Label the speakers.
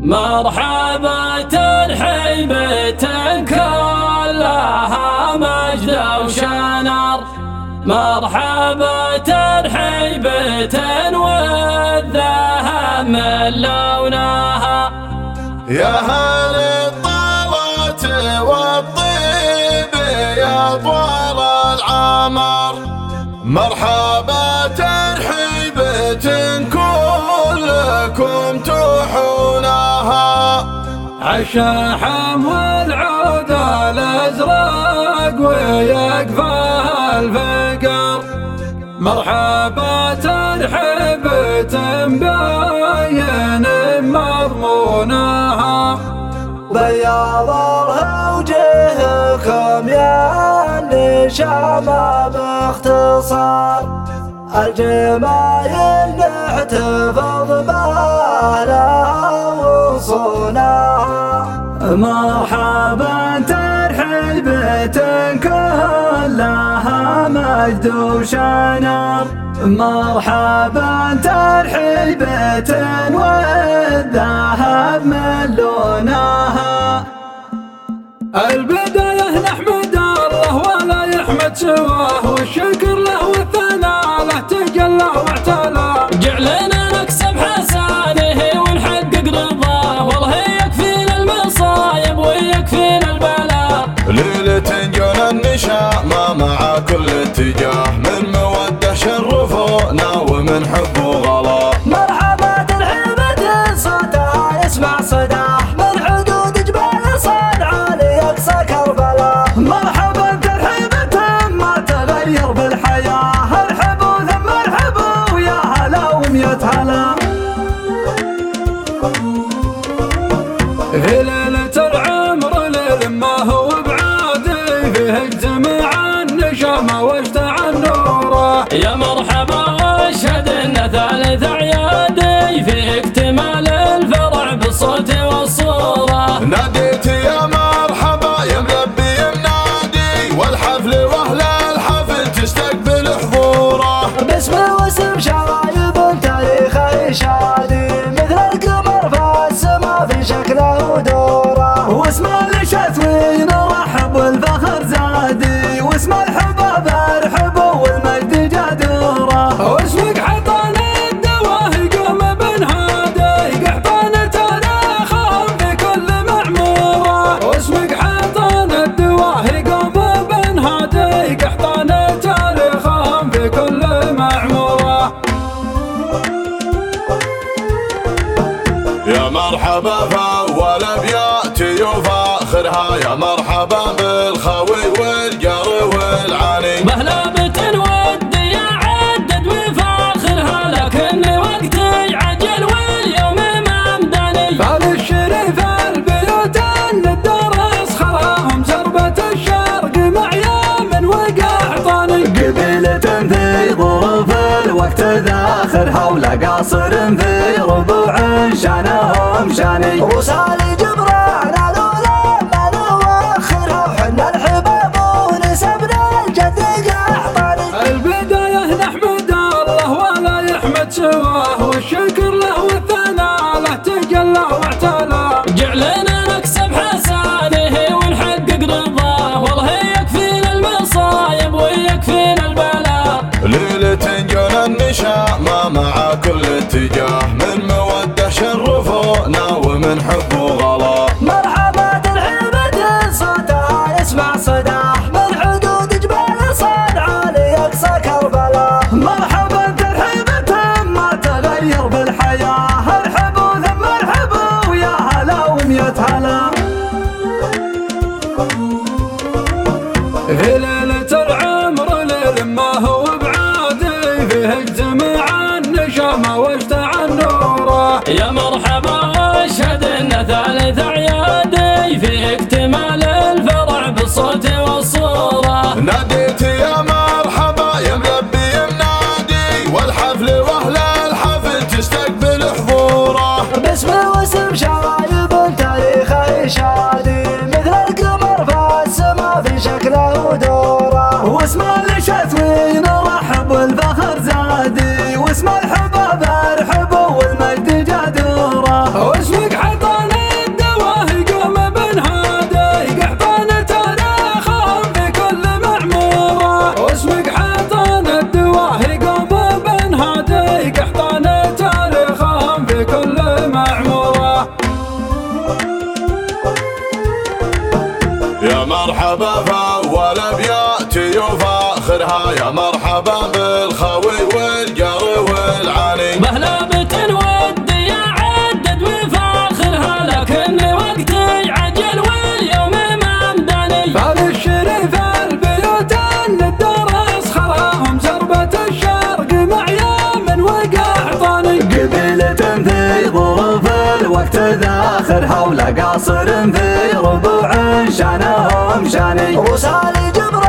Speaker 1: مرحبا ترحيبة كلها مجد وشنر، مرحبا ترحيبة والذهب من لونها.
Speaker 2: يا هل الطلات والطيب يا طوال العمر، مرحبا ترحيبة كلكم تحونها.
Speaker 1: عالشحم والعود الازرق ويقفى الفقر، مرحبا ترحيبة مبين مضمونها.
Speaker 3: بياض وجهكم يا النشام باختصار، الجمايل نحتفظ بأهلها وصونها.
Speaker 1: مرحبا ترحيبة كلها مجد وشنر، مرحبا ترحيبة والذهب من لونها. البداية نحمد الله ولا يحمد سواه، والشكر له والثناء له تجلى واعتلى. جعلنا نكسب حسانه ونحقق رضاه، والله يكفينا المصايب ويكفينا البلاء.
Speaker 2: ليلة جونا النشامة مع كل اتجاه، من مودة شرفونا ومن حب وغلا.
Speaker 3: مرحبا ترحيبة صوتها يسمع صداه، من حدود جبال صنعاء لأقصى كربلاء.
Speaker 1: مرحبا ترحيبة ما تغير بالحياة، ارحبوا ثم ارحبوا ويا هلا ومية هلا. في ليلة العمر ليل ما هو بعادي، فيه اجتماع النشامة واشتعل نوره. يا مرحبا واشهد ان ثالث اعيادي، في اكتمال الفرع بالصوت والصورة.
Speaker 2: ناديت يا مرحبا يا ملبي منادي، والحفل واهل الحفل تستقبل حضوره.
Speaker 3: باسم واسم شرايب تاريخه شادي، مثل القمر في السما في شكله ودوره.
Speaker 1: واسم الشتوي نرحب والفخر زادي، واسم الحباب ارحبوا والمجد جدوره. واسمك حطان الدواه يقوم بنهادي، قحطان تاريخهم في كل معموره. واسمك حطان الدواه يقوم بنهادي، قحطان تاريخهم في كل معموره.
Speaker 2: يا مرحبا فاول ابيات يفاخرها، يا مرحبا بالخوي والجار والعاني.
Speaker 1: مهلبة ودي يعدد وفاخرها، لكن وقتي عجل واليوم ما مداني. فالشريف البيوت الدرس خلاهم زربة الشرق مع يمن وقحطاني. قبيلة في ظروف الوقت ذاخرها، ولا قاصر في ربوع شانهم شاني.
Speaker 3: وصالي جبران الأولى ما نوخرها، وحنا الحباب ونسبنا الجد قحطاني.
Speaker 1: البداية نحمد الله ولا يحمد سواه، والشكر له والثناء له تجلى واعتلى. جعلنا نكسب حسانه ونحقق رضاه، والله يكفينا المصايب ويكفينا البلاء.
Speaker 2: ليلة جونا النشامة مع كل اتجاه، من مودة شرفونا ومن حب وغلا.
Speaker 3: مرحبا ترحيبة صوتها يسمع صداه، من حدود جبال صنعاء لأقصى كربلاء.
Speaker 1: مرحبا ترحيبة ما تغير بالحياة، ارحبوا ثم ارحبوا ويا هلا ومية هلا. في ليلة العمر ليل ما هو بعادي، فيه اجتماع النشامة واشتعل نوره. يا مرحبا واشهد ان ثالث اعيادي، في اكتمال الفرع بالصوت والصورة.
Speaker 2: ناديت يا مرحبا يا ملبي منادي، والحفل واهل الحفل تستقبل حضوره.
Speaker 3: باسم واسم شرايب تاريخه شادي، مثل القمر في السما في شكله ودوره.
Speaker 1: واسم الشتوي نرحب والفخر زادي، واسم الحباب ارحبوا والمجد جدوره.
Speaker 2: فاخرها يا مرحبا بالخوي والجار والعاني.
Speaker 1: مهلبة ودي عدد وفاخرها لكن وقتي عجل واليوم ممداني.
Speaker 3: فبشر في البيوت ان الدار اسخرهم زربة الشرق مع يمن وقحطاني. قبيلة في ظروف الوقت ذاخرها ولا قاصر في ربوع شانهم شاني. وصالي جبر